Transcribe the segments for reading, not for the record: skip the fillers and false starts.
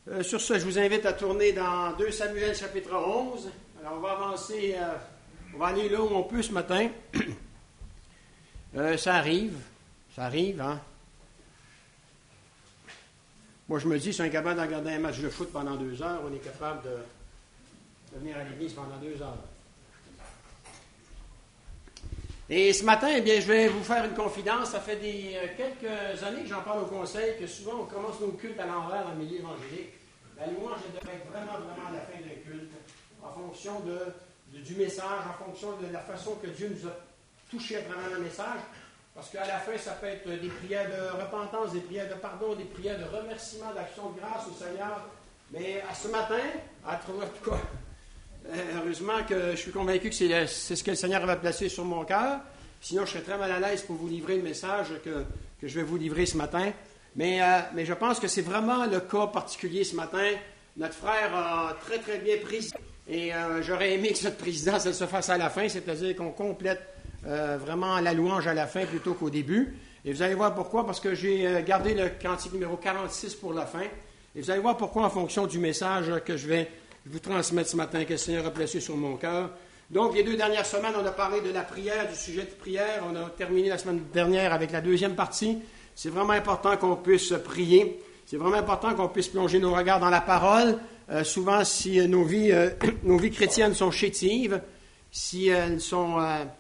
Sur ce, je vous invite à tourner dans 2 Samuel chapitre 11. Alors, on va avancer, on va aller là où on peut ce matin. Ça arrive, hein. Moi, je me dis, si on est capable de regarder un match de foot pendant 2 heures, on est capable de venir à l'église pendant 2 heures. Et ce matin, eh bien, je vais vous faire une confidence. Ça fait quelques années que j'en parle au conseil, que souvent on commence nos cultes à l'envers dans le milieu évangélique. La louange devrait être vraiment à la fin d'un culte, en fonction du message, en fonction de la façon que Dieu nous a touchés à travers le message. Parce qu'à la fin, ça peut être des prières de repentance, des prières de pardon, des prières de remerciement, d'action de grâce au Seigneur. Mais à ce matin, en tout cas, heureusement que je suis convaincu que c'est ce que le Seigneur avait placé sur mon cœur. Sinon, je serais très mal à l'aise pour vous livrer le message que je vais vous livrer ce matin. Mais je pense que c'est vraiment le cas particulier ce matin. Notre frère a très, très bien présidé. Et j'aurais aimé que cette présidence elle se fasse à la fin, c'est-à-dire qu'on complète vraiment la louange à la fin plutôt qu'au début. Et vous allez voir pourquoi, parce que j'ai gardé le cantique numéro 46 pour la fin. Et vous allez voir pourquoi en fonction du message que je vais vous transmettre ce matin, que le Seigneur a placé sur mon cœur. Donc, les 2 dernières semaines, on a parlé de la prière, du sujet de prière. On a terminé la semaine dernière avec la 2e partie. C'est vraiment important qu'on puisse prier. C'est vraiment important qu'on puisse plonger nos regards dans la parole. Souvent, si nos vies chrétiennes sont chétives, si elles sont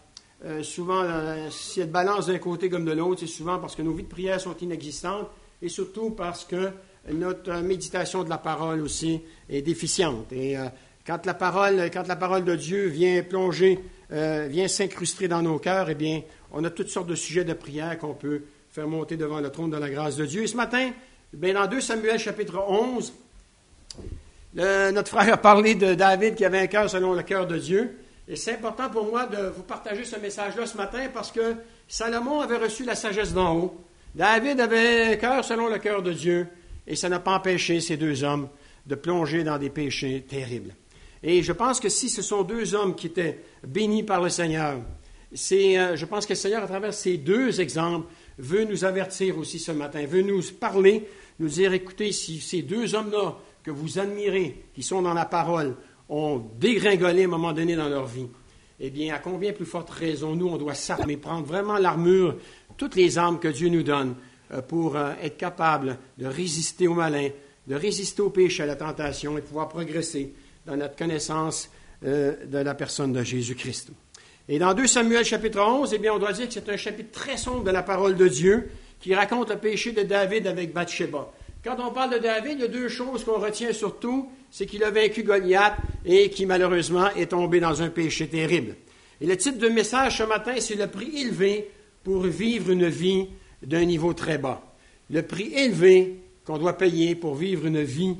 si elles balancent d'un côté comme de l'autre, c'est souvent parce que nos vies de prière sont inexistantes et surtout parce que notre méditation de la parole aussi est déficiente. Et quand la parole de Dieu vient plonger, vient s'incruster dans nos cœurs, eh bien, on a toutes sortes de sujets de prière qu'on peut faire monter devant le trône de la grâce de Dieu. Et ce matin, bien, dans 2 Samuel chapitre 11, notre frère a parlé de David qui avait un cœur selon le cœur de Dieu. Et c'est important pour moi de vous partager ce message-là ce matin parce que Salomon avait reçu la sagesse d'en haut. David avait un cœur selon le cœur de Dieu. Et ça n'a pas empêché ces 2 hommes de plonger dans des péchés terribles. Et je pense que si ce sont 2 hommes qui étaient bénis par le Seigneur, je pense que le Seigneur, à travers ces 2 exemples, veut nous avertir aussi ce matin, veut nous parler, nous dire, écoutez, si ces 2 hommes-là que vous admirez, qui sont dans la parole, ont dégringolé à un moment donné dans leur vie, eh bien, à combien plus forte raison, nous, on doit s'armer, prendre vraiment l'armure, toutes les armes que Dieu nous donne, pour être capable de résister au malin, de résister au péché, à la tentation et pouvoir progresser dans notre connaissance de la personne de Jésus-Christ. Et dans 2 Samuel chapitre 11, eh bien, on doit dire que c'est un chapitre très sombre de la parole de Dieu qui raconte le péché de David avec Bathsheba. Quand on parle de David, il y a 2 choses qu'on retient surtout, c'est qu'il a vaincu Goliath et qui malheureusement est tombé dans un péché terrible. Et le titre de message ce matin, c'est le prix élevé pour vivre une vie d'un niveau très bas. Le prix élevé qu'on doit payer pour vivre une vie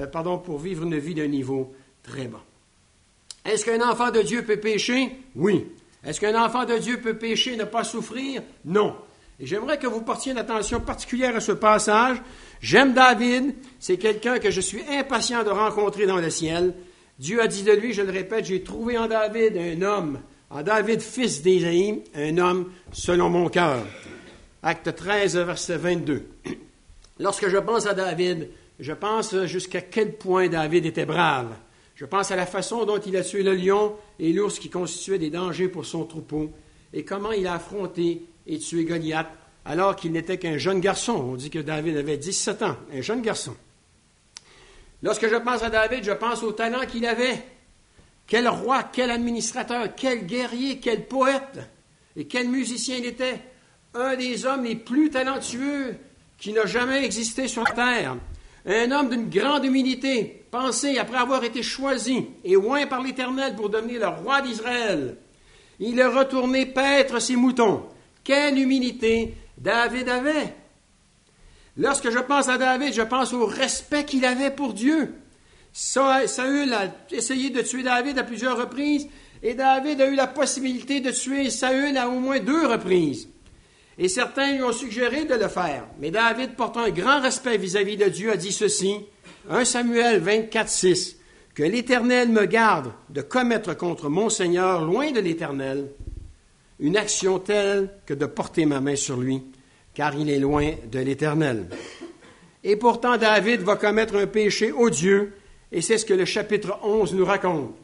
d'un niveau très bas. Est-ce qu'un enfant de Dieu peut pécher? Oui. Est-ce qu'un enfant de Dieu peut pécher et ne pas souffrir? Non. Et j'aimerais que vous portiez une attention particulière à ce passage. J'aime David, c'est quelqu'un que je suis impatient de rencontrer dans le ciel. Dieu a dit de lui, je le répète, j'ai trouvé en David un homme, en David, fils d'Ésaïe, un homme selon mon cœur. Acte 13, verset 22. Lorsque je pense à David, je pense jusqu'à quel point David était brave. Je pense à la façon dont il a tué le lion et l'ours qui constituaient des dangers pour son troupeau et comment il a affronté et tué Goliath alors qu'il n'était qu'un jeune garçon. On dit que David avait 17 ans, un jeune garçon. Lorsque je pense à David, je pense au talent qu'il avait. Quel roi, quel administrateur, quel guerrier, quel poète et quel musicien il était. Un des hommes les plus talentueux qui n'a jamais existé sur la terre. Un homme d'une grande humilité, pensé après avoir été choisi et oint par l'Éternel pour devenir le roi d'Israël. Il est retourné paître ses moutons. Quelle humilité David avait! Lorsque je pense à David, je pense au respect qu'il avait pour Dieu. Saül a essayé de tuer David à plusieurs reprises et David a eu la possibilité de tuer Saül à au moins 2 reprises. Et certains lui ont suggéré de le faire. Mais David, portant un grand respect vis-à-vis de Dieu, a dit ceci, 1 Samuel 24, 6, « Que l'Éternel me garde de commettre contre mon Seigneur, loin de l'Éternel, une action telle que de porter ma main sur lui, car il est loin de l'Éternel. » Et pourtant, David va commettre un péché odieux, et c'est ce que le chapitre 11 nous raconte.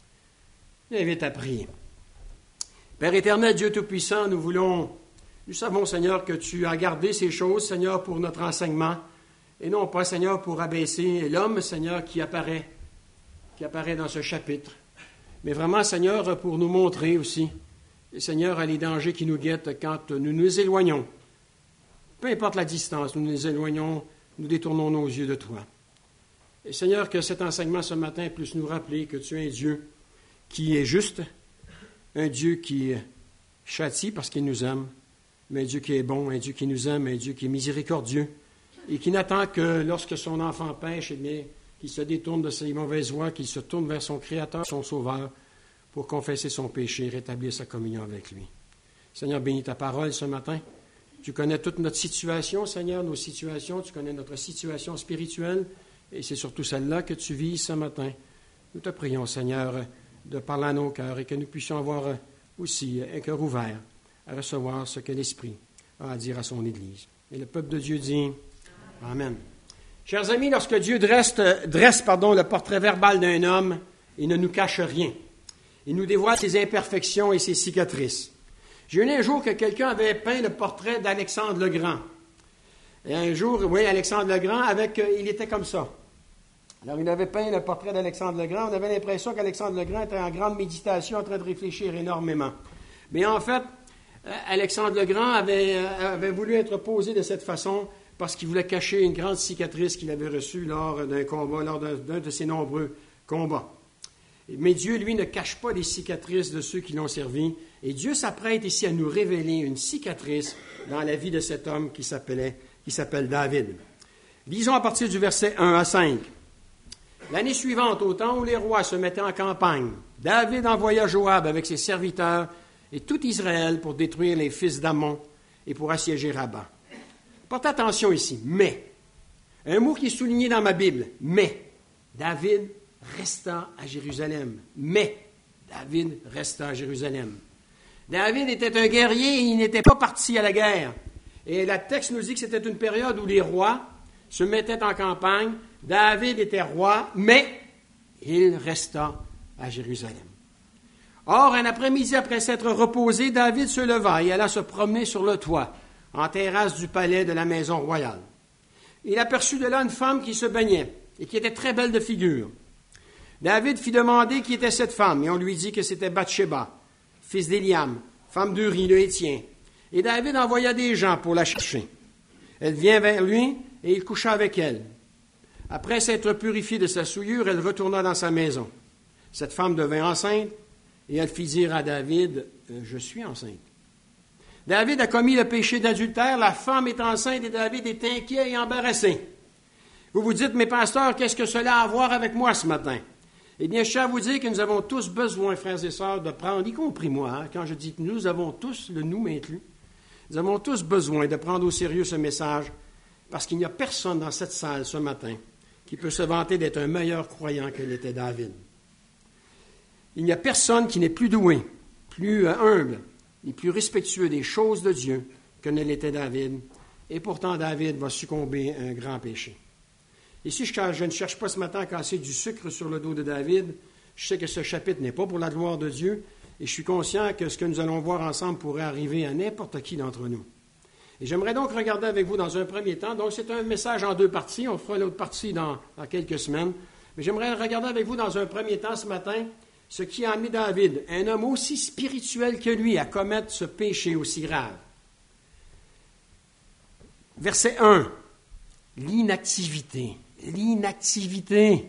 Je l'invite à prier. Père éternel, Dieu Tout-Puissant, nous savons, Seigneur, que tu as gardé ces choses, Seigneur, pour notre enseignement, et non pas, Seigneur, pour abaisser l'homme, Seigneur, qui apparaît dans ce chapitre. Mais vraiment, Seigneur, pour nous montrer aussi, Seigneur, les dangers qui nous guettent quand nous nous éloignons. Peu importe la distance, nous nous éloignons, nous détournons nos yeux de toi. Et Seigneur, que cet enseignement ce matin puisse nous rappeler que tu es un Dieu qui est juste, un Dieu qui châtie parce qu'il nous aime, mais un Dieu qui est bon, un Dieu qui nous aime, un Dieu qui est miséricordieux, et qui n'attend que lorsque son enfant pêche, eh bien, qu'il se détourne de ses mauvaises voies, qu'il se tourne vers son Créateur, son Sauveur, pour confesser son péché et rétablir sa communion avec lui. Seigneur, bénis ta parole ce matin. Tu connais toute notre situation, Seigneur, nos situations, tu connais notre situation spirituelle, et c'est surtout celle-là que tu vis ce matin. Nous te prions, Seigneur, de parler à nos cœurs et que nous puissions avoir aussi un cœur ouvert à recevoir ce que l'Esprit a à dire à son Église. Et le peuple de Dieu dit Amen. Chers amis, lorsque Dieu dresse le portrait verbal d'un homme, il ne nous cache rien. Il nous dévoile ses imperfections et ses cicatrices. J'ai lu un jour que quelqu'un avait peint le portrait d'Alexandre le Grand. Et un jour, oui, Alexandre le Grand, il était comme ça. Alors, il avait peint le portrait d'Alexandre le Grand. On avait l'impression qu'Alexandre le Grand était en grande méditation, en train de réfléchir énormément. Mais en fait, Alexandre le Grand avait voulu être posé de cette façon parce qu'il voulait cacher une grande cicatrice qu'il avait reçue lors d'un combat, lors d'un de ses nombreux combats. Mais Dieu, lui, ne cache pas les cicatrices de ceux qui l'ont servi. Et Dieu s'apprête ici à nous révéler une cicatrice dans la vie de cet homme qui s'appelle David. Lisons à partir du verset 1 à 5. L'année suivante, au temps où les rois se mettaient en campagne, David envoya Joab avec ses serviteurs et tout Israël pour détruire les fils d'Ammon et pour assiéger Rabba. Portez attention ici, mais, un mot qui est souligné dans ma Bible, mais, David resta à Jérusalem. Mais, David resta à Jérusalem. David était un guerrier et il n'était pas parti à la guerre. Et le texte nous dit que c'était une période où les rois se mettaient en campagne. David était roi, mais il resta à Jérusalem. Or, un après-midi après s'être reposé, David se leva et alla se promener sur le toit, en terrasse du palais de la maison royale. Il aperçut de là une femme qui se baignait et qui était très belle de figure. David fit demander qui était cette femme, et on lui dit que c'était Bathsheba, fils d'Éliam, femme d'Uri le Hétien. Et David envoya des gens pour la chercher. Elle vient vers lui, et il coucha avec elle. Après s'être purifiée de sa souillure, elle retourna dans sa maison. Cette femme devint enceinte, et elle fit dire à David, « Je suis enceinte. » David a commis le péché d'adultère, la femme est enceinte, et David est inquiet et embarrassé. Vous vous dites, « Mais pasteur, qu'est-ce que cela a à voir avec moi ce matin? » Eh bien, je tiens à vous dire que nous avons tous besoin, frères et sœurs, de prendre, y compris moi, quand je dis que nous avons tous, le nous m'inclus, nous avons tous besoin de prendre au sérieux ce message, parce qu'il n'y a personne dans cette salle ce matin qui peut se vanter d'être un meilleur croyant que l'était David. Il n'y a personne qui n'est plus doué, plus humble, ni plus respectueux des choses de Dieu que ne l'était David, et pourtant David va succomber à un grand péché. Ici, je ne cherche pas ce matin à casser du sucre sur le dos de David. Je sais que ce chapitre n'est pas pour la gloire de Dieu, et je suis conscient que ce que nous allons voir ensemble pourrait arriver à n'importe qui d'entre nous. Et j'aimerais donc regarder avec vous dans un premier temps. Donc, c'est un message en deux parties. On fera l'autre partie dans quelques semaines. Mais j'aimerais regarder avec vous dans un premier temps ce matin ce qui a amené David, un homme aussi spirituel que lui, à commettre ce péché aussi grave. Verset 1. L'inactivité. L'inactivité.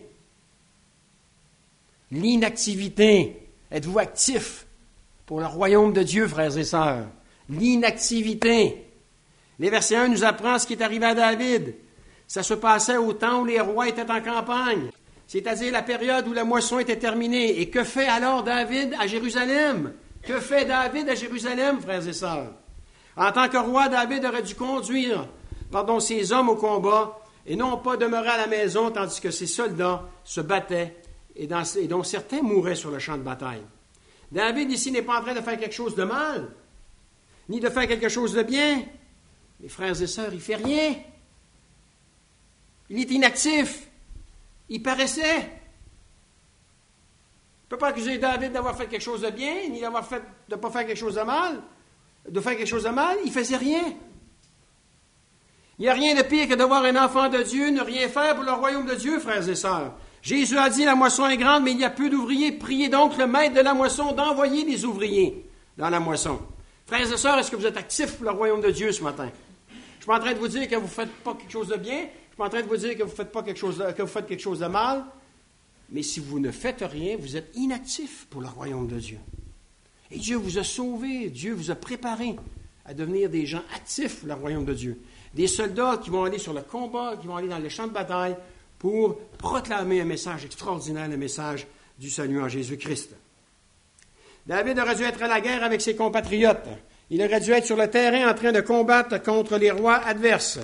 L'inactivité. Êtes-vous actifs pour le royaume de Dieu, frères et sœurs? L'inactivité. Les versets 1 nous apprend ce qui est arrivé à David. Ça se passait au temps où les rois étaient en campagne, c'est-à-dire la période où la moisson était terminée. Et que fait alors David à Jérusalem? Que fait David à Jérusalem, frères et sœurs? En tant que roi, David aurait dû conduire, ses hommes au combat, et non pas demeurer à la maison tandis que ses soldats se battaient et dont certains mouraient sur le champ de bataille. David ici n'est pas en train de faire quelque chose de mal, ni de faire quelque chose de bien. Mes frères et sœurs, il ne fait rien. Il est inactif. Il paraissait. Il ne peut pas accuser David d'avoir fait quelque chose de bien, ni de ne pas faire quelque chose de mal. De faire quelque chose de mal, il ne faisait rien. Il n'y a rien de pire que de voir un enfant de Dieu ne rien faire pour le royaume de Dieu, frères et sœurs. Jésus a dit, la moisson est grande, mais il y a peu d'ouvriers. Priez donc le maître de la moisson d'envoyer des ouvriers dans la moisson. Frères et sœurs, est-ce que vous êtes actifs pour le royaume de Dieu ce matin? Je ne suis pas en train de vous dire que vous ne faites pas quelque chose de bien. Je ne suis pas en train de vous dire que vous faites quelque chose de mal. Mais si vous ne faites rien, vous êtes inactifs pour le royaume de Dieu. Et Dieu vous a sauvés. Dieu vous a préparés à devenir des gens actifs pour le royaume de Dieu. Des soldats qui vont aller sur le combat, qui vont aller dans les champs de bataille pour proclamer un message extraordinaire, le message du salut en Jésus-Christ. David aurait dû être à la guerre avec ses compatriotes. Il aurait dû être sur le terrain en train de combattre contre les rois adverses.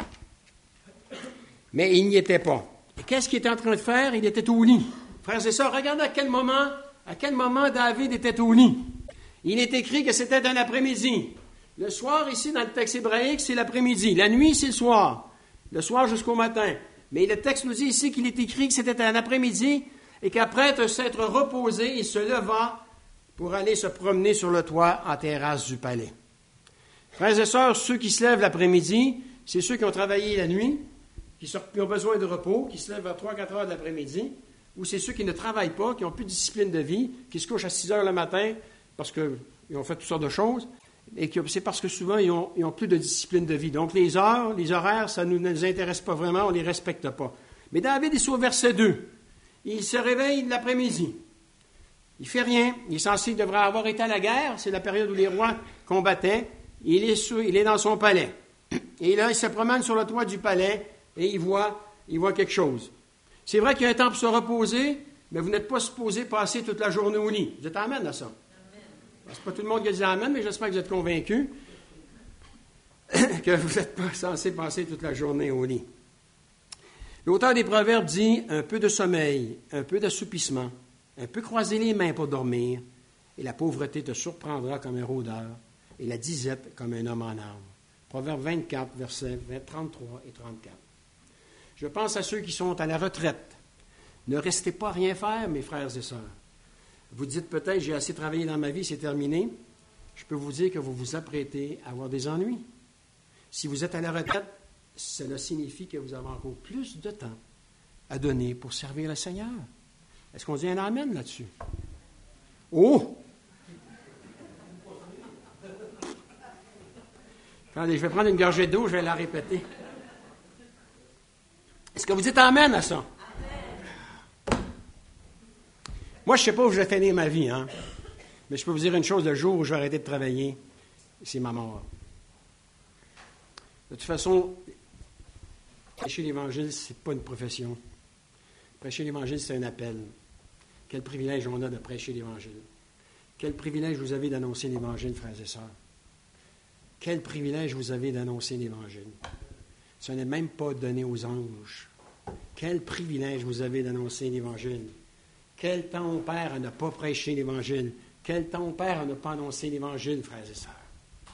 Mais il n'y était pas. Et qu'est-ce qu'il était en train de faire? Il était au lit. Frères et sœurs, regardez à quel moment David était au lit. Il est écrit que c'était un après-midi. Le soir, ici, dans le texte hébraïque, c'est l'après-midi. La nuit, c'est le soir. Le soir jusqu'au matin. Mais le texte nous dit ici qu'il est écrit que c'était un après-midi et qu'après s'être reposé, il se leva pour aller se promener sur le toit en terrasse du palais. Frères et sœurs, ceux qui se lèvent l'après-midi, c'est ceux qui ont travaillé la nuit, qui ont besoin de repos, qui se lèvent à 3-4 heures de l'après-midi, ou c'est ceux qui ne travaillent pas, qui n'ont plus de discipline de vie, qui se couchent à 6 heures le matin parce qu'ils ont fait toutes sortes de choses, et c'est parce que souvent, ils ont plus de discipline de vie. Donc, les horaires, ça ne nous intéresse pas vraiment, on ne les respecte pas. Mais David est au verset 2. Il se réveille l'après-midi. Il ne fait rien. Il devrait avoir été à la guerre. C'est la période où les rois combattaient. Il est dans son palais. Et là, il se promène sur le toit du palais et il voit quelque chose. C'est vrai qu'il y a un temps pour se reposer, mais vous n'êtes pas supposé passer toute la journée au lit. Vous êtes amen à ça? Ce n'est pas tout le monde qui a dit amen, mais j'espère que vous êtes convaincus que vous n'êtes pas censé passer toute la journée au lit. L'auteur des Proverbes dit un peu de sommeil, un peu d'assoupissement, un peu croiser les mains pour dormir, et la pauvreté te surprendra comme un rôdeur, et la disette comme un homme en armes. Proverbe 24, versets 33 et 34. Je pense à ceux qui sont à la retraite. Ne restez pas à rien faire, mes frères et sœurs. Vous dites peut-être, j'ai assez travaillé dans ma vie, c'est terminé. Je peux vous dire que vous vous apprêtez à avoir des ennuis. Si vous êtes à la retraite, cela signifie que vous avez encore plus de temps à donner pour servir le Seigneur. Est-ce qu'on dit un amen là-dessus? Oh! Attendez, je vais prendre une gorgée d'eau, je vais la répéter. Est-ce que vous dites amen à ça? Moi, je ne sais pas où je vais finir ma vie, hein? Mais je peux vous dire une chose, le jour où je vais arrêter de travailler, c'est ma mort. De toute façon, prêcher l'Évangile, ce n'est pas une profession. Prêcher l'Évangile, c'est un appel. Quel privilège on a de prêcher l'Évangile. Quel privilège vous avez d'annoncer l'Évangile, frères et sœurs. Quel privilège vous avez d'annoncer l'Évangile. Ce n'est même pas donné aux anges. Quel privilège vous avez d'annoncer l'Évangile. Quel temps on perd à ne pas prêcher l'Évangile. Quel temps on perd à ne pas annoncer l'Évangile, frères et sœurs.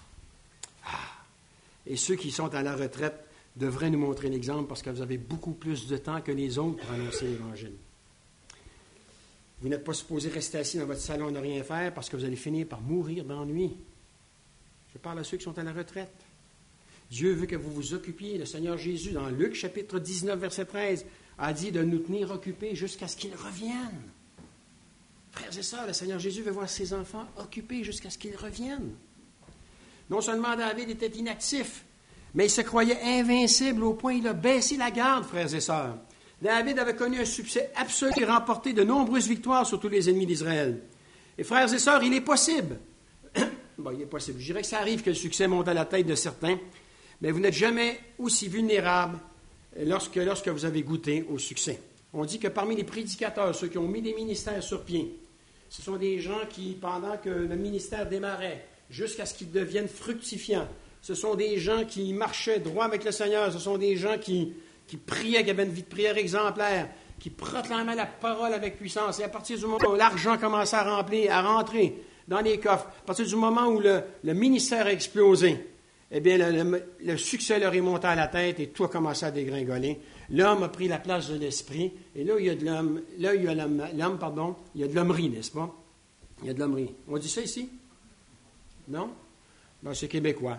Et ceux qui sont à la retraite devraient nous montrer l'exemple parce que vous avez beaucoup plus de temps que les autres pour annoncer l'Évangile. Vous n'êtes pas supposé rester assis dans votre salon et ne rien faire parce que vous allez finir par mourir d'ennui. Je parle à ceux qui sont à la retraite. Dieu veut que vous vous occupiez. Le Seigneur Jésus, dans Luc chapitre 19, verset 13, a dit de nous tenir occupés jusqu'à ce qu'il revienne. Frères et sœurs, le Seigneur Jésus veut voir ses enfants occupés jusqu'à ce qu'ils reviennent. Non seulement David était inactif, mais il se croyait invincible au point où il a baissé la garde, frères et sœurs. David avait connu un succès absolu et remporté de nombreuses victoires sur tous les ennemis d'Israël. Et frères et sœurs, il est possible. Il est possible. Je dirais que ça arrive que le succès monte à la tête de certains, mais vous n'êtes jamais aussi vulnérable lorsque vous avez goûté au succès. On dit que parmi les prédicateurs, ceux qui ont mis des ministères sur pied, ce sont des gens qui, pendant que le ministère démarrait, jusqu'à ce qu'ils deviennent fructifiants, ce sont des gens qui marchaient droit avec le Seigneur, ce sont des gens qui priaient, qui avaient une vie de prière exemplaire, qui proclamaient la parole avec puissance. Et à partir du moment où l'argent commençait à rentrer dans les coffres, à partir du moment où le ministère a explosé, eh bien, le succès leur est monté à la tête et tout a commencé à dégringoler. l'homme a pris la place de l'esprit, et là, il y a de l'homme, il y a il y a de l'hommerie, n'est-ce pas? Il y a de l'hommerie. On dit ça ici? Non? Ben, c'est québécois.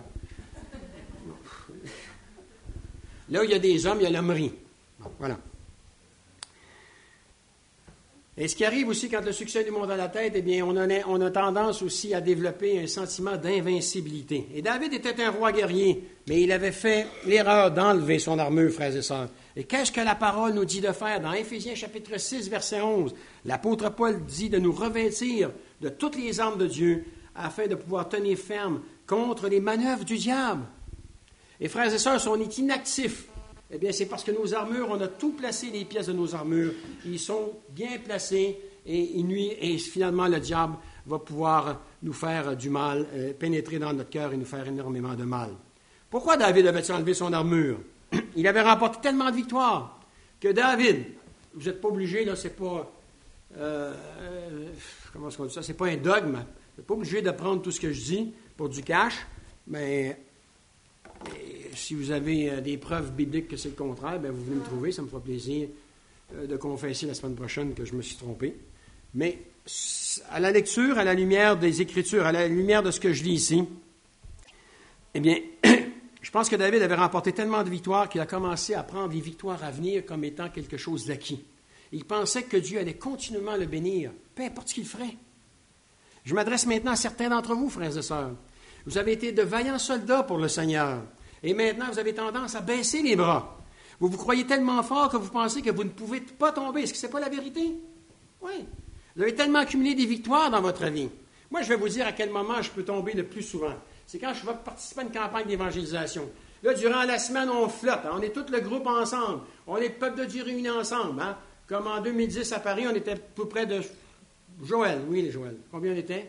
Là où il y a des hommes, il y a l'hommerie. Bon, voilà. Et ce qui arrive aussi quand le succès du monde a la tête, eh bien, on a tendance aussi à développer un sentiment d'invincibilité. Et David était un roi guerrier, mais il avait fait l'erreur d'enlever son armure, frères et sœurs. Et qu'est-ce que la parole nous dit de faire? Dans Éphésiens chapitre 6, verset 11, l'apôtre Paul dit de nous revêtir de toutes les armes de Dieu afin de pouvoir tenir ferme contre les manœuvres du diable. Et frères et sœurs, si on est inactif, eh bien, c'est parce que nos armures, on a tout placé, les pièces de nos armures. Ils sont bien placés et finalement, le diable va pouvoir nous faire du mal, pénétrer dans notre cœur et nous faire énormément de mal. Pourquoi David avait-il enlevé son armure? Il avait remporté tellement de victoires que David, vous n'êtes pas obligé, là, c'est pas, comment est-ce qu'on dit ça? C'est pas un dogme. Vous n'êtes pas obligé de prendre tout ce que je dis pour du cash, mais si vous avez des preuves bibliques que c'est le contraire, bien, vous venez me trouver, ça me fera plaisir de confesser la semaine prochaine que je me suis trompé. Mais à la lecture, à la lumière des Écritures, à la lumière de ce que je lis ici, eh bien, je pense que David avait remporté tellement de victoires qu'il a commencé à prendre les victoires à venir comme étant quelque chose d'acquis. Il pensait que Dieu allait continuellement le bénir, peu importe ce qu'il ferait. Je m'adresse maintenant à certains d'entre vous, frères et sœurs. Vous avez été de vaillants soldats pour le Seigneur. Et maintenant, vous avez tendance à baisser les bras. Vous vous croyez tellement fort que vous pensez que vous ne pouvez pas tomber. Est-ce que ce n'est pas la vérité? Oui. Vous avez tellement accumulé des victoires dans votre vie. Moi, je vais vous dire à quel moment je peux tomber le plus souvent. C'est quand je vais participer à une campagne d'évangélisation. Là, durant la semaine, on flotte. Hein? On est tout le groupe ensemble. On est le peuple de Dieu réunis ensemble. Hein? Comme en 2010 à Paris, on était tout près de Joël. Oui, les Joël. Combien on était?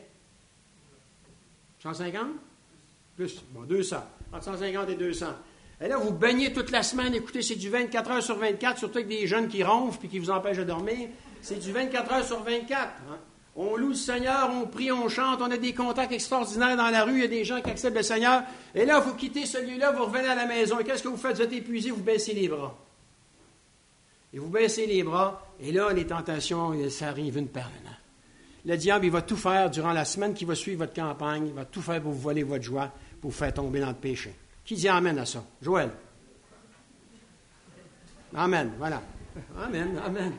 150? Plus. Bon, 200. Entre 150 et 200. Et là, vous baignez toute la semaine. Écoutez, c'est du 24 heures sur 24, surtout avec des jeunes qui ronflent et qui vous empêchent de dormir. C'est du 24 heures sur 24. Hein? On loue le Seigneur, on prie, on chante, on a des contacts extraordinaires dans la rue, il y a des gens qui acceptent le Seigneur. Et là, vous quittez ce lieu-là, vous revenez à la maison. Et qu'est-ce que vous faites? Vous êtes épuisé, vous baissez les bras. Et vous baissez les bras, et là, les tentations, ça arrive une par une. Le diable, il va tout faire durant la semaine qui va suivre votre campagne, il va tout faire pour vous voler votre joie, pour vous faire tomber dans le péché. Qui dit amen à ça? Joël. Amen, voilà. Amen, amen.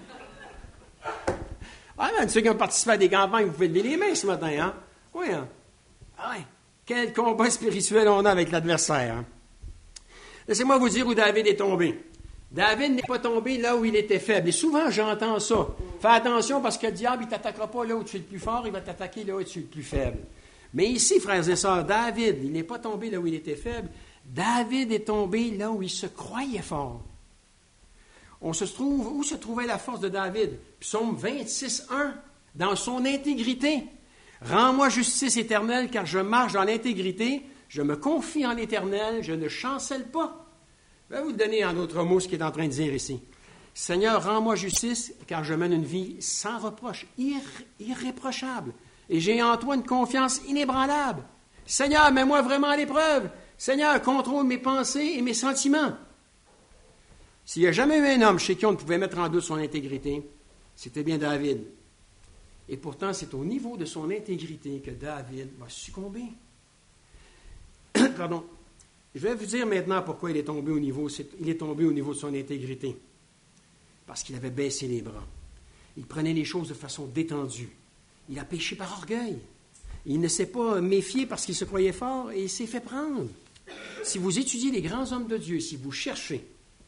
Amen. Ceux qui ont participé à des campagnes, vous pouvez lever les mains ce matin, hein? Oui, hein? Ah ouais. Quel combat spirituel on a avec l'adversaire, hein? Laissez-moi vous dire où David est tombé. David n'est pas tombé là où il était faible. Et souvent, j'entends ça. Fais attention parce que le diable, il ne t'attaquera pas là où tu es le plus fort, il va t'attaquer là où tu es le plus faible. Mais ici, frères et sœurs, David, il n'est pas tombé là où il était faible. David est tombé là où il se croyait fort. Où se trouvait la force de David? Psaume 26, 1, dans son intégrité. Rends-moi justice éternelle, car je marche dans l'intégrité, je me confie en l'Éternel, je ne chancelle pas. Je vais vous donner en d'autres mots ce qu'il est en train de dire ici. Seigneur, rends-moi justice, car je mène une vie sans reproche, irréprochable. Et j'ai en toi une confiance inébranlable. Seigneur, mets-moi vraiment à l'épreuve. Seigneur, contrôle mes pensées et mes sentiments. S'il n'y a jamais eu un homme chez qui on ne pouvait mettre en doute son intégrité, c'était bien David. Et pourtant, c'est au niveau de son intégrité que David va succomber. Pardon. Je vais vous dire maintenant pourquoi il est tombé au niveau de son intégrité. Parce qu'il avait baissé les bras. Il prenait les choses de façon détendue. Il a péché par orgueil. Il ne s'est pas méfié parce qu'il se croyait fort et il s'est fait prendre. Si vous étudiez les grands hommes de Dieu, si vous cherchez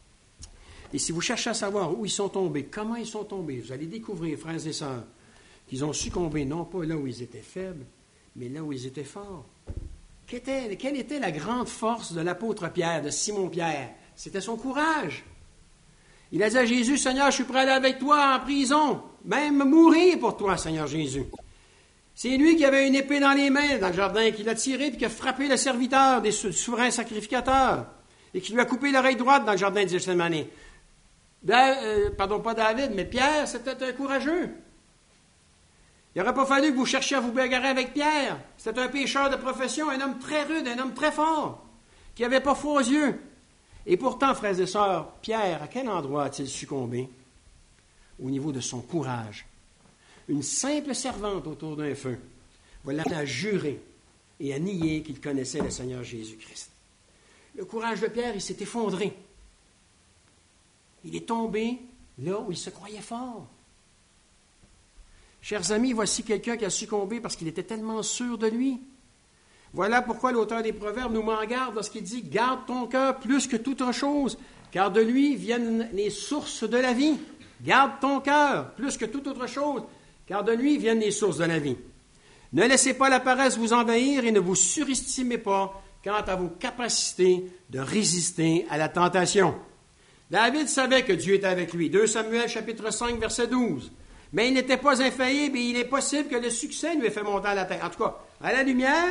à savoir où ils sont tombés, comment ils sont tombés, vous allez découvrir, frères et sœurs, qu'ils ont succombé non pas là où ils étaient faibles, mais là où ils étaient forts. Quelle était la grande force de l'apôtre Pierre, de Simon-Pierre? C'était son courage. Il a dit à Jésus, « Seigneur, je suis prêt à aller avec toi en prison, même mourir pour toi, Seigneur Jésus. » C'est lui qui avait une épée dans les mains, dans le jardin, qui l'a tirée et qui a frappé le serviteur des souverains sacrificateurs et qui lui a coupé l'oreille droite dans le jardin de Gethsémani. Pardon, pas David, mais Pierre, c'était un courageux. Il n'aurait pas fallu que vous cherchiez à vous bagarrer avec Pierre. C'était un pécheur de profession, un homme très rude, un homme très fort, qui n'avait pas foi aux yeux. Et pourtant, frères et sœurs, Pierre, à quel endroit a-t-il succombé? Au niveau de son courage. Une simple servante autour d'un feu va l'amener à jurer et à nier qu'il connaissait le Seigneur Jésus-Christ. Le courage de Pierre, il s'est effondré. Il est tombé là où il se croyait fort. Chers amis, voici quelqu'un qui a succombé parce qu'il était tellement sûr de lui. Voilà pourquoi l'auteur des Proverbes nous met en garde lorsqu'il dit « Garde ton cœur plus que toute autre chose, car de lui viennent les sources de la vie. » Garde ton cœur plus que toute autre chose, car de lui viennent les sources de la vie. Ne laissez pas la paresse vous envahir et ne vous surestimez pas quant à vos capacités de résister à la tentation. David savait que Dieu était avec lui. 2 Samuel chapitre 5, verset 12. Mais il n'était pas infaillible et il est possible que le succès lui ait fait monter à la tête. En tout cas, à la lumière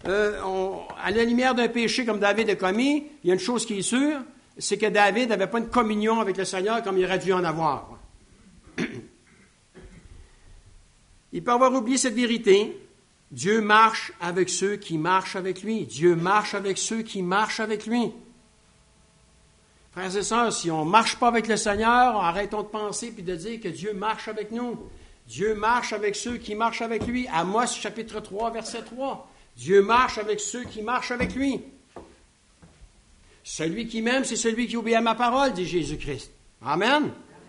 d'un péché comme David a commis, il y a une chose qui est sûre, c'est que David n'avait pas une communion avec le Seigneur comme il aurait dû en avoir. Il peut avoir oublié cette vérité. Dieu marche avec ceux qui marchent avec lui. Dieu marche avec ceux qui marchent avec lui. Frères et sœurs, si on ne marche pas avec le Seigneur, arrêtons de penser puis de dire que Dieu marche avec nous. Dieu marche avec ceux qui marchent avec lui. Amos chapitre 3, verset 3. Dieu marche avec ceux qui marchent avec lui. Celui qui m'aime, c'est celui qui obéit à ma parole, dit Jésus-Christ. Amen.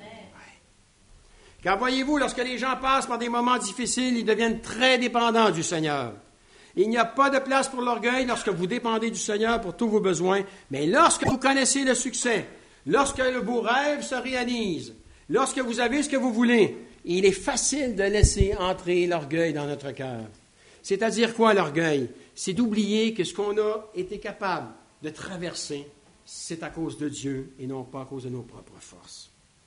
Car voyez-vous, lorsque les gens passent par des moments difficiles, ils deviennent très dépendants du Seigneur. Il n'y a pas de place pour l'orgueil lorsque vous dépendez du Seigneur pour tous vos besoins, mais lorsque vous connaissez le succès, lorsque vos rêves se réalisent, lorsque vous avez ce que vous voulez, il est facile de laisser entrer l'orgueil dans notre cœur. C'est-à-dire quoi l'orgueil? C'est d'oublier que ce qu'on a été capable de traverser, c'est à cause de Dieu et non pas à cause de nos propres forces.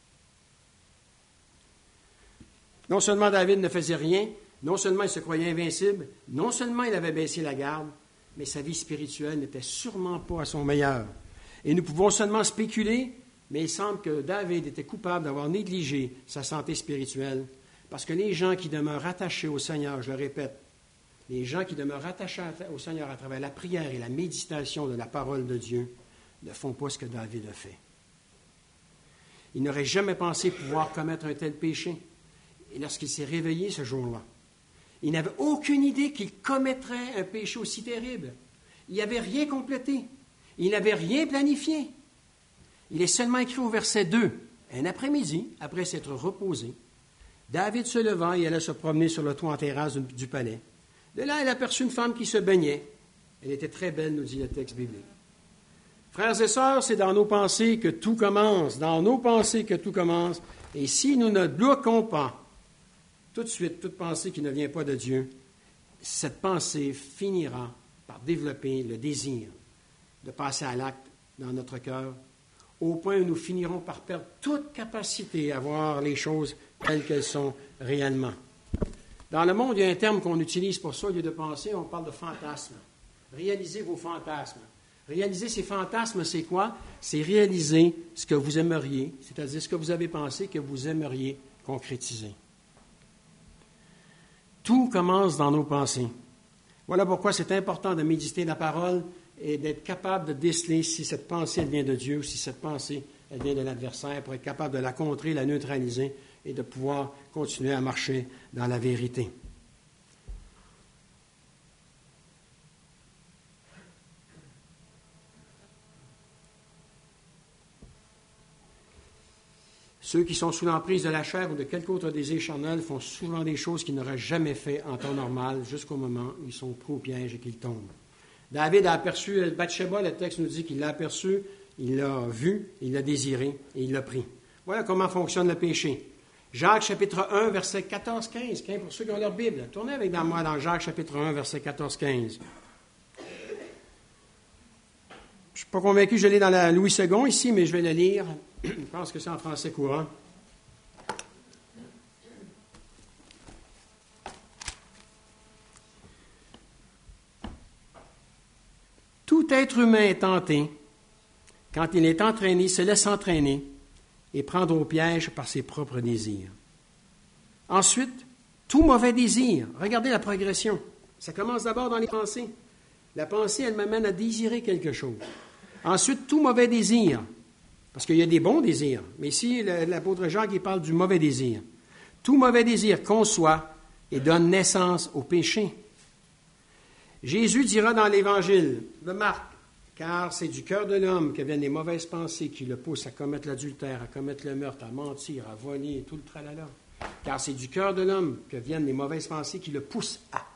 Non seulement David ne faisait rien, non seulement il se croyait invincible, non seulement il avait baissé la garde, mais sa vie spirituelle n'était sûrement pas à son meilleur. Et nous pouvons seulement spéculer, mais il semble que David était coupable d'avoir négligé sa santé spirituelle, parce que les gens qui demeurent attachés au Seigneur, je le répète, les gens qui demeurent attachés au Seigneur à travers la prière et la méditation de la parole de Dieu ne font pas ce que David a fait. Il n'aurait jamais pensé pouvoir commettre un tel péché. Et lorsqu'il s'est réveillé ce jour-là, il n'avait aucune idée qu'il commettrait un péché aussi terrible. Il n'avait rien complété. Il n'avait rien planifié. Il est seulement écrit au verset 2. Un après-midi, après s'être reposé, David se leva et alla se promener sur le toit en terrasse du palais. De là, il aperçut une femme qui se baignait. Elle était très belle, nous dit le texte biblique. Frères et sœurs, c'est dans nos pensées que tout commence. Dans nos pensées que tout commence. Et si nous ne bloquons pas tout de suite toute pensée qui ne vient pas de Dieu, cette pensée finira par développer le désir de passer à l'acte dans notre cœur, au point où nous finirons par perdre toute capacité à voir les choses telles qu'elles sont réellement. Dans le monde, il y a un terme qu'on utilise pour ça, au lieu de penser, on parle de fantasme. Réalisez vos fantasmes. Réaliser ces fantasmes, c'est quoi? C'est réaliser ce que vous aimeriez, c'est-à-dire ce que vous avez pensé que vous aimeriez concrétiser. Tout commence dans nos pensées. Voilà pourquoi c'est important de méditer la parole et d'être capable de déceler si cette pensée elle vient de Dieu ou si cette pensée elle vient de l'adversaire pour être capable de la contrer, la neutraliser et de pouvoir continuer à marcher dans la vérité. Ceux qui sont sous l'emprise de la chair ou de quelque autre désir charnel font souvent des choses qu'ils n'auraient jamais fait en temps normal jusqu'au moment où ils sont pris au piège et qu'ils tombent. David a aperçu Bathsheba, le texte nous dit qu'il l'a aperçu, il l'a vu, il l'a désiré et il l'a pris. Voilà comment fonctionne le péché. Jacques chapitre 1, verset 14-15, pour ceux qui ont leur Bible. Tournez avec moi dans Jacques chapitre 1, verset 14-15. Je ne suis pas convaincu, je l'ai dans la Louis II ici, mais je vais le lire. Je pense que c'est en français courant. Tout être humain est tenté, quand il est entraîné, se laisse entraîner et prendre au piège par ses propres désirs. Ensuite, tout mauvais désir. Regardez la progression. Ça commence d'abord dans les pensées. La pensée, elle m'amène à désirer quelque chose. Ensuite, tout mauvais désir. Parce qu'il y a des bons désirs. Mais ici, l'apôtre Jacques, il parle du mauvais désir. Tout mauvais désir conçoit et donne naissance au péché. Jésus dira dans l'Évangile de Marc, car c'est du cœur de l'homme que viennent les mauvaises pensées qui le poussent à commettre l'adultère, à commettre le meurtre, à mentir, à voler, tout le tralala. Car c'est du cœur de l'homme que viennent les mauvaises pensées qui le poussent à.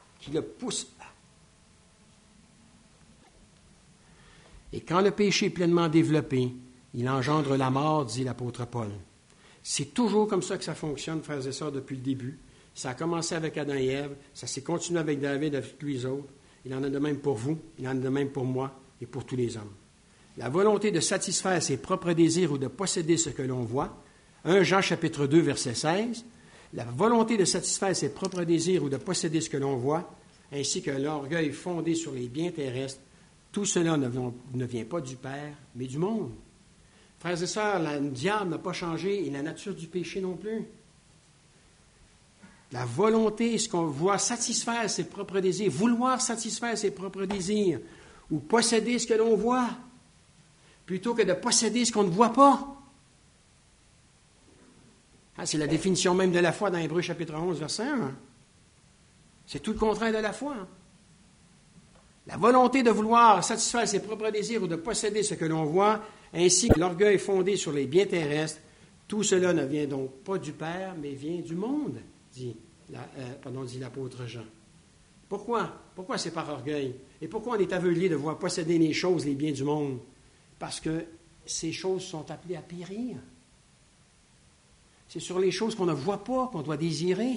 Et quand le péché est pleinement développé, il engendre la mort, dit l'apôtre Paul. C'est toujours comme ça que ça fonctionne, frères et sœurs, depuis le début. Ça a commencé avec Adam et Ève, ça s'est continué avec David, avec tous les autres. Il en a de même pour vous, il en a de même pour moi et pour tous les hommes. La volonté de satisfaire ses propres désirs ou de posséder ce que l'on voit, 1 Jean chapitre 2, verset 16, la volonté de satisfaire ses propres désirs ou de posséder ce que l'on voit, ainsi que l'orgueil fondé sur les biens terrestres, tout cela ne vient pas du Père, mais du monde. Frères et sœurs, le diable n'a pas changé et la nature du péché non plus. La volonté, ce qu'on voit, satisfaire ses propres désirs, vouloir satisfaire ses propres désirs, ou posséder ce que l'on voit, plutôt que de posséder ce qu'on ne voit pas. C'est la définition même de la foi dans Hébreux chapitre 11, verset 1. C'est tout le contraire de la foi. La volonté de vouloir satisfaire ses propres désirs ou de posséder ce que l'on voit, ainsi que l'orgueil fondé sur les biens terrestres, tout cela ne vient donc pas du Père, mais vient du monde, dit l'apôtre Jean. Pourquoi? Pourquoi c'est par orgueil? Et pourquoi on est aveuglé de voir posséder les choses, les biens du monde? Parce que ces choses sont appelées à périr. C'est sur les choses qu'on ne voit pas qu'on doit désirer,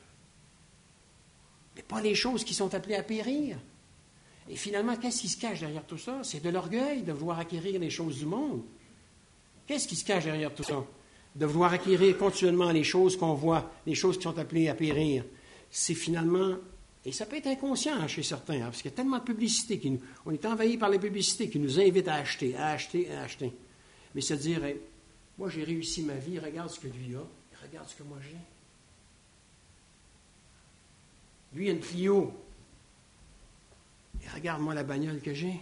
mais pas les choses qui sont appelées à périr. Et finalement, qu'est-ce qui se cache derrière tout ça? C'est de l'orgueil de vouloir acquérir les choses du monde. Qu'est-ce qui se cache derrière tout ça? De vouloir acquérir continuellement les choses qu'on voit, les choses qui sont appelées à périr. C'est finalement, et ça peut être inconscient chez certains, parce qu'il y a tellement de publicité, on est envahi par les publicités qui nous invitent à acheter, à acheter, à acheter. Mais se dire, hey, moi j'ai réussi ma vie, regarde ce que lui a, et regarde ce que moi j'ai. Lui, il a une Clio. Et regarde-moi la bagnole que j'ai.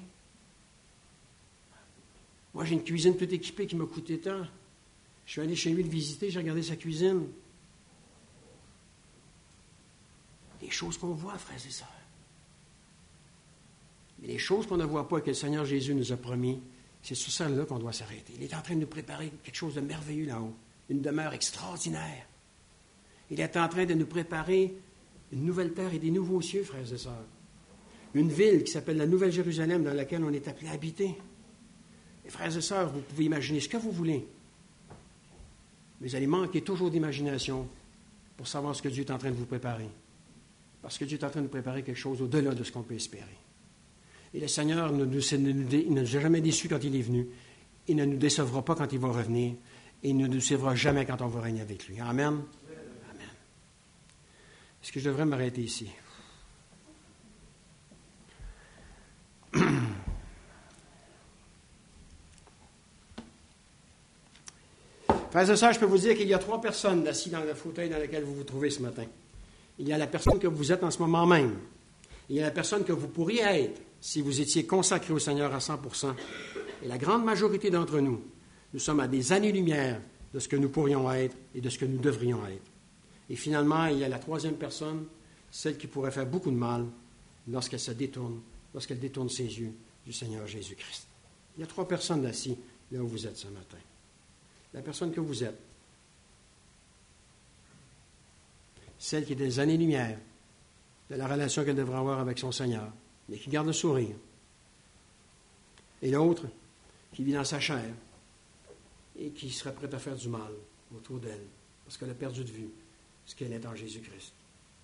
Moi, j'ai une cuisine toute équipée qui m'a coûté tant. Je suis allé chez lui le visiter, j'ai regardé sa cuisine. Les choses qu'on voit, frères et sœurs. Mais les choses qu'on ne voit pas et que le Seigneur Jésus nous a promis, c'est sur celle-là qu'on doit s'arrêter. Il est en train de nous préparer quelque chose de merveilleux là-haut, une demeure extraordinaire. Il est en train de nous préparer une nouvelle terre et des nouveaux cieux, frères et sœurs. Une ville qui s'appelle la Nouvelle Jérusalem, dans laquelle on est appelé à habiter. Et frères et sœurs, vous pouvez imaginer ce que vous voulez. Mais vous allez manquer toujours d'imagination pour savoir ce que Dieu est en train de vous préparer. Parce que Dieu est en train de préparer quelque chose au-delà de ce qu'on peut espérer. Et le Seigneur ne nous a jamais déçus quand il est venu. Il ne nous décevra pas quand il va revenir. Et il ne nous décevra jamais quand on va régner avec lui. Amen. Amen. Est-ce que je devrais m'arrêter ici? Frères et sœurs, je peux vous dire qu'il y a 3 personnes assises dans le fauteuil dans lequel vous vous trouvez ce matin. Il y a la personne que vous êtes en ce moment même. Il y a la personne que vous pourriez être si vous étiez consacré au Seigneur à 100%. Et la grande majorité d'entre nous, nous sommes à des années-lumière de ce que nous pourrions être et de ce que nous devrions être. Et finalement, il y a la 3e personne, celle qui pourrait faire beaucoup de mal lorsqu'elle détourne ses yeux du Seigneur Jésus-Christ. Il y a 3 personnes assises là où vous êtes ce matin. La personne que vous êtes, celle qui est des années-lumière de la relation qu'elle devrait avoir avec son Seigneur, mais qui garde le sourire. Et l'autre, qui vit dans sa chair et qui serait prête à faire du mal autour d'elle, parce qu'elle a perdu de vue ce qu'elle est en Jésus-Christ.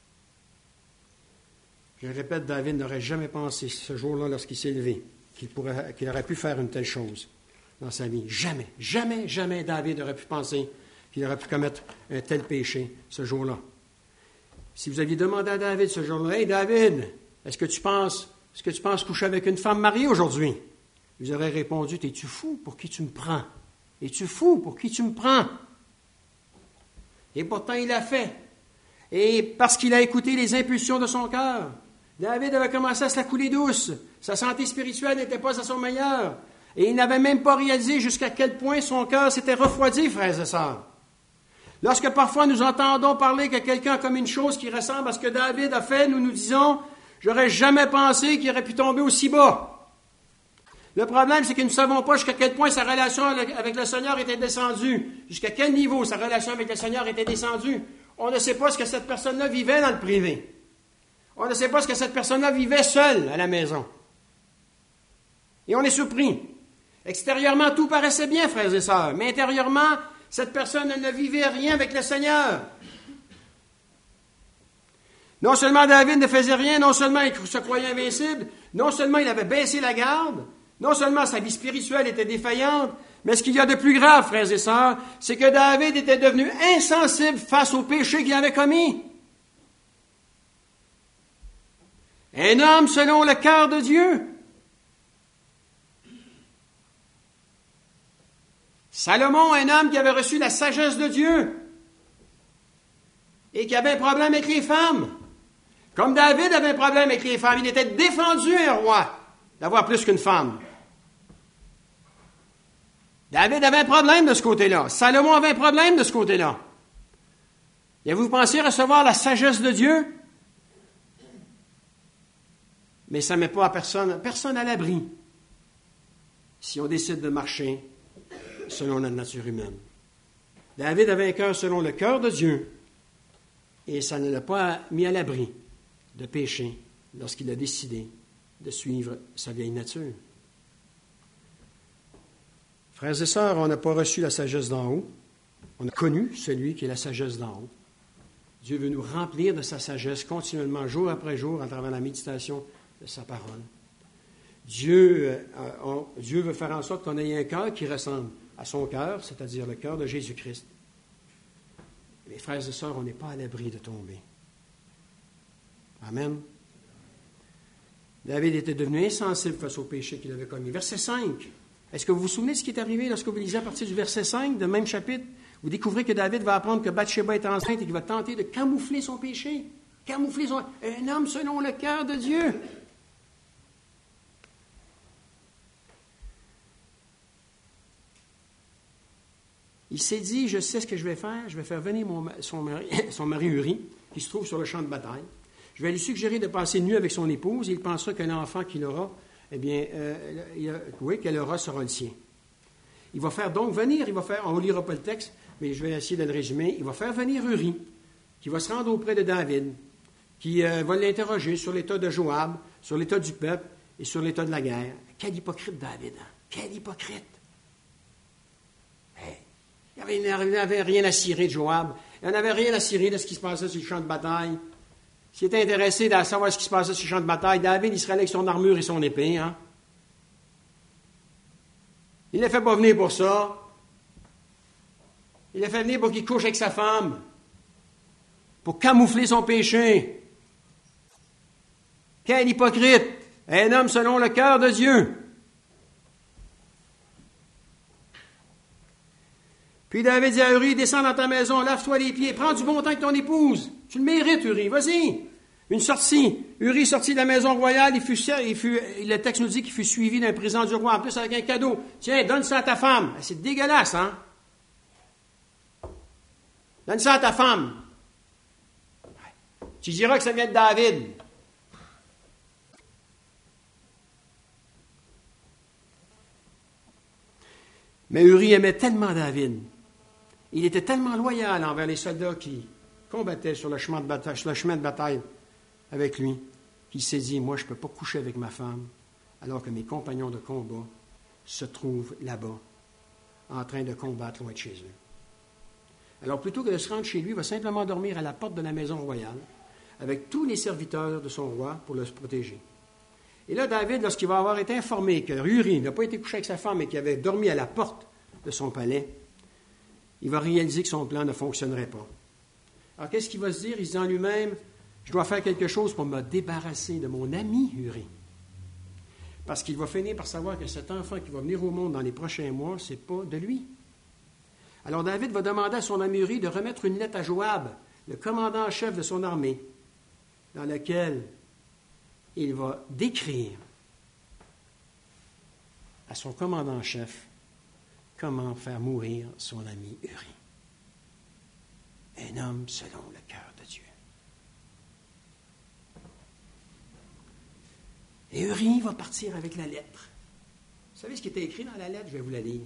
Je répète, David n'aurait jamais pensé ce jour-là, lorsqu'il s'est levé, qu'il aurait pu faire une telle chose dans sa vie. Jamais, jamais, jamais David aurait pu penser qu'il aurait pu commettre un tel péché ce jour-là. Si vous aviez demandé à David ce jour-là, « Hey David, est-ce que tu penses coucher avec une femme mariée aujourd'hui? » Il vous aurait répondu, « Es-tu fou? Pour qui tu me prends? Es-tu fou? Pour qui tu me prends? » Et pourtant, il l'a fait. Et parce qu'il a écouté les impulsions de son cœur, David avait commencé à se la couler douce. Sa santé spirituelle n'était pas à son meilleur. Et il n'avait même pas réalisé jusqu'à quel point son cœur s'était refroidi, frères et sœurs. Lorsque parfois nous entendons parler que quelqu'un a commis une chose qui ressemble à ce que David a fait, nous nous disons, j'aurais jamais pensé qu'il aurait pu tomber aussi bas. Le problème, c'est que nous ne savons pas jusqu'à quel point sa relation avec le Seigneur était descendue, jusqu'à quel niveau sa relation avec le Seigneur était descendue. On ne sait pas ce que cette personne-là vivait dans le privé. On ne sait pas ce que cette personne-là vivait seule à la maison. Et on est surpris. Extérieurement, tout paraissait bien, frères et sœurs, mais intérieurement, cette personne ne vivait rien avec le Seigneur. Non seulement David ne faisait rien, non seulement il se croyait invincible, non seulement il avait baissé la garde, non seulement sa vie spirituelle était défaillante, mais ce qu'il y a de plus grave, frères et sœurs, c'est que David était devenu insensible face au péché qu'il avait commis. Un homme selon le cœur de Dieu. Salomon, un homme qui avait reçu la sagesse de Dieu et qui avait un problème avec les femmes. Comme David avait un problème avec les femmes, il était défendu, un roi, d'avoir plus qu'une femme. David avait un problème de ce côté-là. Salomon avait un problème de ce côté-là. Et vous pensez recevoir la sagesse de Dieu? Mais ça ne met pas personne à l'abri si on décide de marcher selon la nature humaine. David avait un cœur selon le cœur de Dieu et ça ne l'a pas mis à l'abri de pécher lorsqu'il a décidé de suivre sa vieille nature. Frères et sœurs, on n'a pas reçu la sagesse d'en haut. On a connu celui qui est la sagesse d'en haut. Dieu veut nous remplir de sa sagesse continuellement, jour après jour, à travers la méditation de sa parole. Dieu veut faire en sorte qu'on ait un cœur qui ressemble à son cœur, c'est-à-dire le cœur de Jésus-Christ. Mes frères et sœurs, on n'est pas à l'abri de tomber. Amen. David était devenu insensible face au péché qu'il avait commis. Verset 5. Est-ce que vous vous souvenez de ce qui est arrivé lorsque vous lisez à partir du verset 5 de même chapitre? Vous découvrez que David va apprendre que Bathsheba est enceinte et qu'il va tenter de camoufler son péché. Un homme selon le cœur de Dieu. Il s'est dit, je sais ce que je vais faire venir son mari Uri, qui se trouve sur le champ de bataille. Je vais lui suggérer de passer une nuit avec son épouse, et il pensera que l'enfant qu'il aura, qu'elle aura sera le sien. Il va faire donc venir, on ne lira pas le texte, mais je vais essayer de le résumer, il va faire venir Uri, qui va se rendre auprès de David, qui va l'interroger sur l'état de Joab, sur l'état du peuple et sur l'état de la guerre. Quel hypocrite David, hein? Quel hypocrite! Il n'avait rien à cirer de Joab. Il n'avait rien à cirer de ce qui se passait sur le champ de bataille. S'il était intéressé à savoir ce qui se passait sur le champ de bataille, David, il serait allé avec son armure et son épée. Hein? Il ne l'a fait pas venir pour ça. Il l'a fait venir pour qu'il couche avec sa femme. Pour camoufler son péché. Quel hypocrite! Un homme selon le cœur de Dieu. Puis David dit à Uri, descends dans ta maison, lave-toi les pieds, prends du bon temps avec ton épouse. Tu le mérites, Uri, vas-y. Une sortie. Uri sortit de la maison royale, le texte nous dit qu'il fut suivi d'un président du roi, en plus avec un cadeau. Tiens, donne ça à ta femme. C'est dégueulasse, hein? Donne ça à ta femme. Tu diras que ça vient de David. Mais Uri aimait tellement David. Il était tellement loyal envers les soldats qui combattaient sur le chemin de bataille avec lui, qu'il s'est dit, moi, je ne peux pas coucher avec ma femme, alors que mes compagnons de combat se trouvent là-bas, en train de combattre loin de chez eux. Alors, plutôt que de se rendre chez lui, il va simplement dormir à la porte de la maison royale, avec tous les serviteurs de son roi pour le protéger. Et là, David, lorsqu'il va avoir été informé que Uri n'a pas été couché avec sa femme, mais qu'il avait dormi à la porte de son palais, il va réaliser que son plan ne fonctionnerait pas. Alors, qu'est-ce qu'il va se dire? Il se dit en lui-même, je dois faire quelque chose pour me débarrasser de mon ami Uri. Parce qu'il va finir par savoir que cet enfant qui va venir au monde dans les prochains mois, ce n'est pas de lui. Alors, David va demander à son ami Uri de remettre une lettre à Joab, le commandant en chef de son armée, dans laquelle il va décrire à son commandant-chef comment faire mourir son ami Uri. Un homme selon le cœur de Dieu. Et Uri va partir avec la lettre. Vous savez ce qui était écrit dans la lettre? Je vais vous la lire.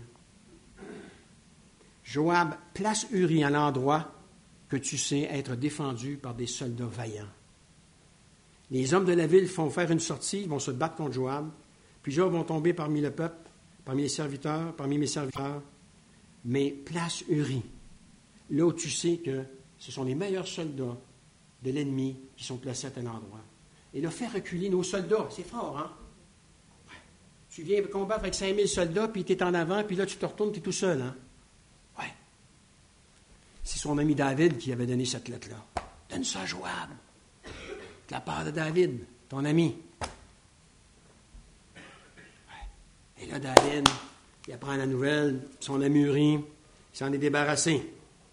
Joab place Uri à l'endroit que tu sais être défendu par des soldats vaillants. Les hommes de la ville font faire une sortie, ils vont se battre contre Joab. Plusieurs vont tomber parmi le peuple, parmi mes serviteurs. Mais place Uri, là où tu sais que ce sont les meilleurs soldats de l'ennemi qui sont placés à tel endroit. Et là, faire reculer nos soldats, c'est fort, hein? Ouais. Tu viens combattre avec 5000 soldats, puis tu es en avant, puis là, tu te retournes, tu es tout seul, hein? Ouais. C'est son ami David qui avait donné cette lettre-là. Donne ça à Joab. De la part de David, ton ami. Ouais. Et là, David, il apprend la nouvelle, son ami Uri, il s'en est débarrassé.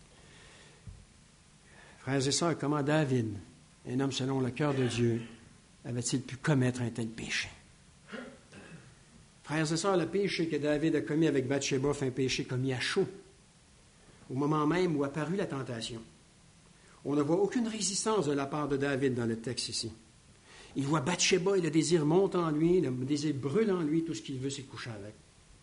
Frères et sœurs, comment David, un homme selon le cœur de Dieu, avait-il pu commettre un tel péché? Frères et sœurs, le péché que David a commis avec Bathsheba fut un péché commis à chaud, au moment même où apparut la tentation. On ne voit aucune résistance de la part de David dans le texte ici. Il voit Bathsheba et le désir monte en lui, le désir brûle en lui, tout ce qu'il veut, c'est coucher avec.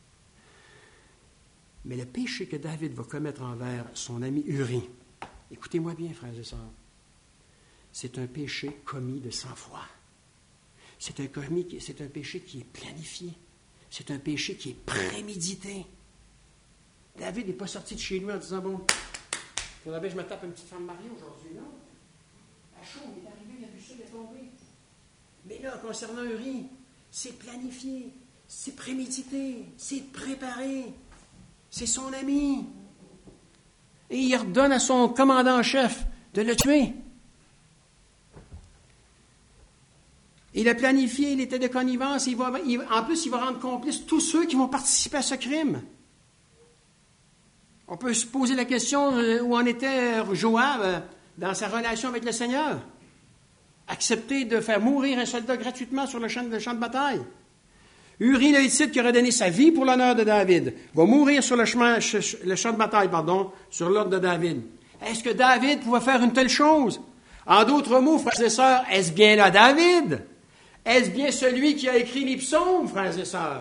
Mais le péché que David va commettre envers son ami Uri, écoutez-moi bien, frères et sœurs, c'est un péché commis de sang-froid. C'est un péché qui est planifié. C'est un péché qui est prémédité. David n'est pas sorti de chez lui en disant, bon, il faudrait bien que je me tape une petite femme mariée aujourd'hui, non? À chaud, il est arrivé, il a vu ça, il est tombé. Mais là, concernant Uri, c'est planifié, c'est prémédité, c'est préparé. C'est son ami. Et il ordonne à son commandant-chef de le tuer. Il a planifié, il était de connivence. En plus, il va rendre complice tous ceux qui vont participer à ce crime. On peut se poser la question où en était Joab dans sa relation avec le Seigneur. Accepter de faire mourir un soldat gratuitement sur le champ de bataille. Uri le Hittite, qui aurait donné sa vie pour l'honneur de David, va mourir sur le champ de bataille, sur l'ordre de David. Est-ce que David pouvait faire une telle chose? En d'autres mots, frères et sœurs, est-ce bien là David? Est-ce bien celui qui a écrit les psaumes, frères et sœurs?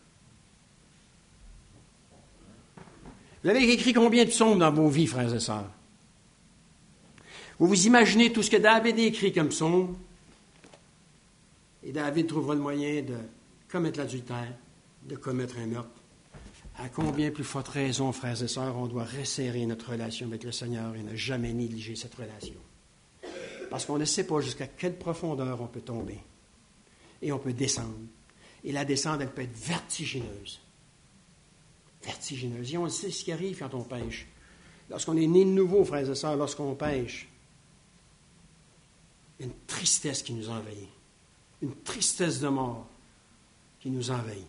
Vous avez écrit combien de psaumes dans vos vies, frères et sœurs? Vous vous imaginez tout ce que David a écrit comme psaume? Et David trouvera le moyen de commettre l'adultère, de commettre un meurtre. À combien plus forte raison, frères et sœurs, on doit resserrer notre relation avec le Seigneur et ne jamais négliger cette relation. Parce qu'on ne sait pas jusqu'à quelle profondeur on peut tomber. Et on peut descendre. Et la descente, elle peut être vertigineuse. Vertigineuse. Et on sait ce qui arrive quand on pêche. Lorsqu'on est né de nouveau, frères et sœurs, lorsqu'on pêche, une tristesse qui nous envahit. Une tristesse de mort qui nous envahit.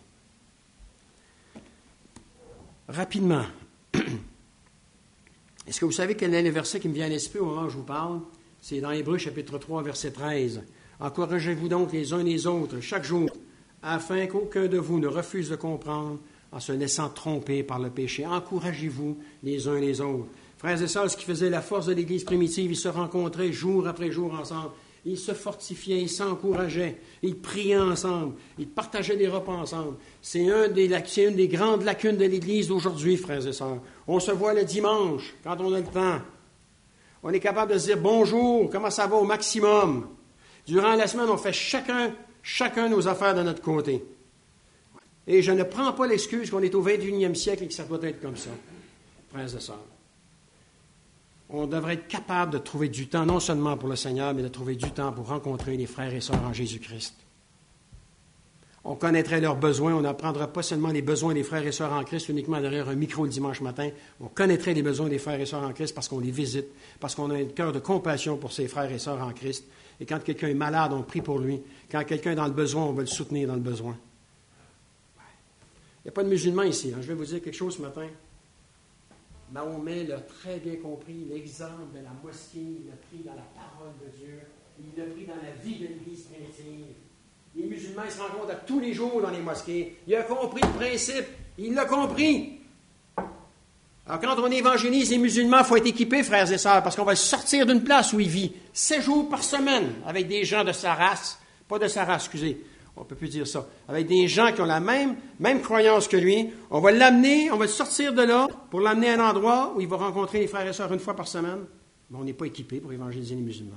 Rapidement, est-ce que vous savez quel est le verset qui me vient à l'esprit au moment où je vous parle? C'est dans Hébreux chapitre 3, verset 13. « Encouragez-vous donc les uns les autres chaque jour, afin qu'aucun de vous ne refuse de comprendre en se laissant tromper par le péché. Encouragez-vous les uns les autres. » Frères et sœurs, ce qui faisait la force de l'Église primitive, ils se rencontraient jour après jour ensemble. Ils se fortifiaient, ils s'encourageaient, ils priaient ensemble, ils partageaient des repas ensemble. C'est une des grandes lacunes de l'Église d'aujourd'hui, frères et sœurs. On se voit le dimanche, quand on a le temps. On est capable de se dire bonjour, comment ça va au maximum. Durant la semaine, on fait chacun nos affaires de notre côté. Et je ne prends pas l'excuse qu'on est au 21e siècle et que ça doit être comme ça, frères et sœurs. On devrait être capable de trouver du temps, non seulement pour le Seigneur, mais de trouver du temps pour rencontrer les frères et sœurs en Jésus-Christ. On connaîtrait leurs besoins, on n'apprendra pas seulement les besoins des frères et sœurs en Christ uniquement derrière un micro le dimanche matin. On connaîtrait les besoins des frères et sœurs en Christ parce qu'on les visite, parce qu'on a un cœur de compassion pour ses frères et sœurs en Christ. Et quand quelqu'un est malade, on prie pour lui. Quand quelqu'un est dans le besoin, on va le soutenir dans le besoin. Il n'y a pas de musulmans ici. Je vais vous dire quelque chose ce matin. Mahomet l'a très bien compris, l'exemple de la mosquée, il l'a pris dans la parole de Dieu, il l'a pris dans la vie de l'Église primitive. Les musulmans, ils se rencontrent tous les jours dans les mosquées. Il a compris le principe. Il l'a compris. Alors, quand on évangélise les musulmans, il faut être équipé, frères et sœurs, parce qu'on va sortir d'une place où il vit 7 jours par semaine avec des gens de sa race. Pas de sa race, excusez. On ne peut plus dire ça. Avec des gens qui ont la même croyance que lui. On va l'amener, on va le sortir de là pour l'amener à un endroit où il va rencontrer les frères et sœurs une fois par semaine. Mais on n'est pas équipé pour évangéliser les musulmans.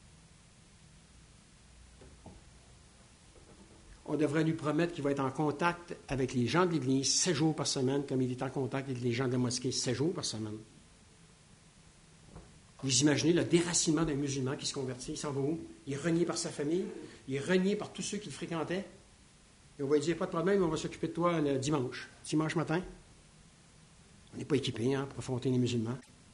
On devrait lui promettre qu'il va être en contact avec les gens de l'Église 7 jours par semaine, comme il est en contact avec les gens de la mosquée 7 jours par semaine. Vous imaginez le déracinement d'un musulman qui se convertit, il s'en va où? Il est renié par sa famille, il est renié par tous ceux qui le fréquentaient. Et on va lui dire, pas de problème, on va s'occuper de toi le dimanche matin. On n'est pas équipé pour affronter les musulmans.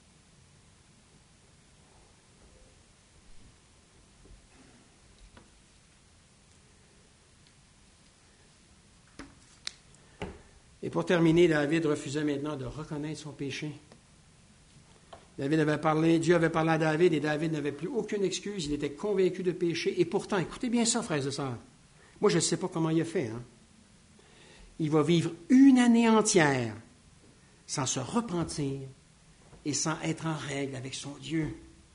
Et pour terminer, David refusait maintenant de reconnaître son péché. Dieu avait parlé à David et David n'avait plus aucune excuse. Il était convaincu de péché. Et pourtant, écoutez bien ça, frères et sœurs. Moi, je ne sais pas comment il a fait. Il va vivre 1 année entière sans se repentir et sans être en règle avec son Dieu.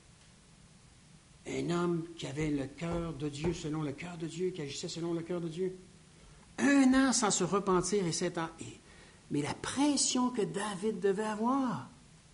Un homme qui avait le cœur de Dieu selon le cœur de Dieu, qui agissait selon le cœur de Dieu. 1 an sans se repentir et 7 ans. Mais la pression que David devait avoir.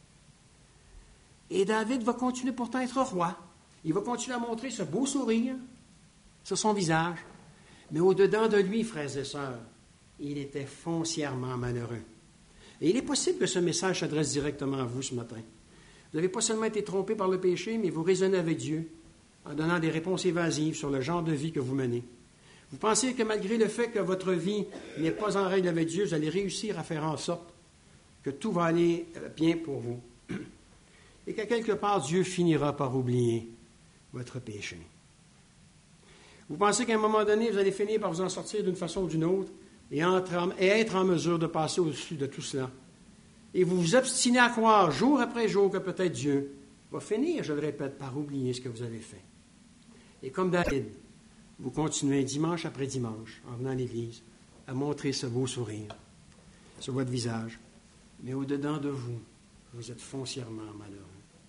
Et David va continuer pourtant à être roi. Il va continuer à montrer ce beau sourire sur son visage. Mais au-dedans de lui, frères et sœurs, il était foncièrement malheureux. Et il est possible que ce message s'adresse directement à vous ce matin. Vous n'avez pas seulement été trompé par le péché, mais vous raisonnez avec Dieu en donnant des réponses évasives sur le genre de vie que vous menez. Vous pensez que malgré le fait que votre vie n'est pas en règle avec Dieu, vous allez réussir à faire en sorte que tout va aller bien pour vous. Et qu'à quelque part, Dieu finira par oublier votre péché. Vous pensez qu'à un moment donné, vous allez finir par vous en sortir d'une façon ou d'une autre et être en mesure de passer au-dessus de tout cela. Et vous vous obstinez à croire jour après jour que peut-être Dieu va finir, je le répète, par oublier ce que vous avez fait. Et comme David, vous continuez dimanche après dimanche, en venant à l'Église, à montrer ce beau sourire sur votre visage. Mais au-dedans de vous, vous êtes foncièrement malheureux.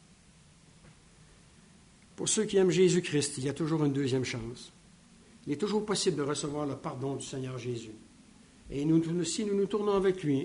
Pour ceux qui aiment Jésus-Christ, il y a toujours une deuxième chance. Il est toujours possible de recevoir le pardon du Seigneur Jésus. Et si nous nous tournons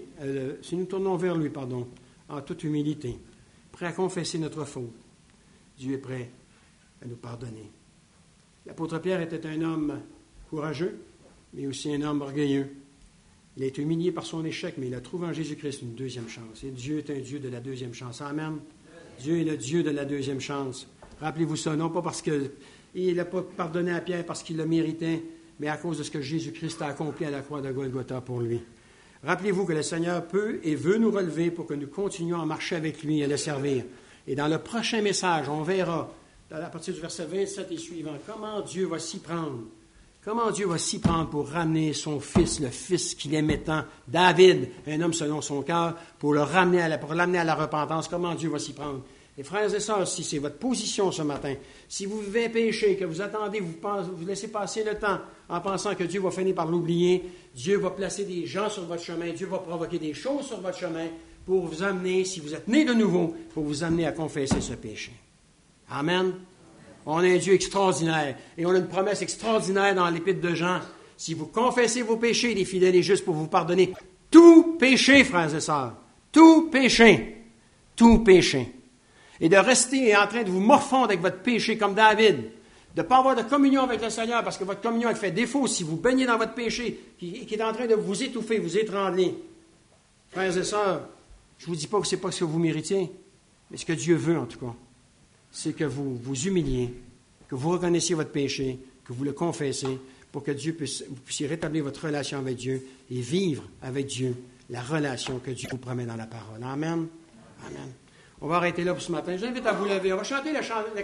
vers lui, en toute humilité, prêts à confesser notre faute, Dieu est prêt à nous pardonner. L'apôtre Pierre était un homme courageux, mais aussi un homme orgueilleux. Il a été humilié par son échec, mais il a trouvé en Jésus-Christ une deuxième chance. Et Dieu est un Dieu de la deuxième chance. Amen. Dieu est le Dieu de la deuxième chance. Rappelez-vous ça, non pas parce qu'il n'a pas pardonné à Pierre parce qu'il le méritait, mais à cause de ce que Jésus-Christ a accompli à la croix de Golgotha pour lui. Rappelez-vous que le Seigneur peut et veut nous relever pour que nous continuions à marcher avec lui et à le servir. Et dans le prochain message, on verra, à partir du verset 27 et suivant, comment Dieu va s'y prendre. Comment Dieu va s'y prendre pour ramener son fils, le fils qu'il aimait tant, David, un homme selon son cœur, pour l'amener à la repentance. Comment Dieu va s'y prendre. Et frères et sœurs, si c'est votre position ce matin, si vous vivez péché, que vous attendez, vous laissez passer le temps en pensant que Dieu va finir par l'oublier, Dieu va placer des gens sur votre chemin, Dieu va provoquer des choses sur votre chemin pour vous amener, si vous êtes né de nouveau, pour vous amener à confesser ce péché. Amen. On a un Dieu extraordinaire et on a une promesse extraordinaire dans l'Épître de Jean. Si vous confessez vos péchés, il est fidèle et juste pour vous pardonner tout péché, frères et sœurs. Tout péché. Tout péché. Et de rester en train de vous morfondre avec votre péché comme David, de ne pas avoir de communion avec le Seigneur parce que votre communion elle fait défaut si vous baignez dans votre péché qui est en train de vous étouffer, vous étrangler. Frères et sœurs, je ne vous dis pas que ce n'est pas ce que vous méritez, mais ce que Dieu veut en tout cas, c'est que vous vous humiliez, que vous reconnaissiez votre péché, que vous le confessez, pour que vous puissiez rétablir votre relation avec Dieu et vivre avec Dieu la relation que Dieu vous promet dans la parole. Amen. Amen. On va arrêter là pour ce matin. Je vous invite à vous lever. On va chanter la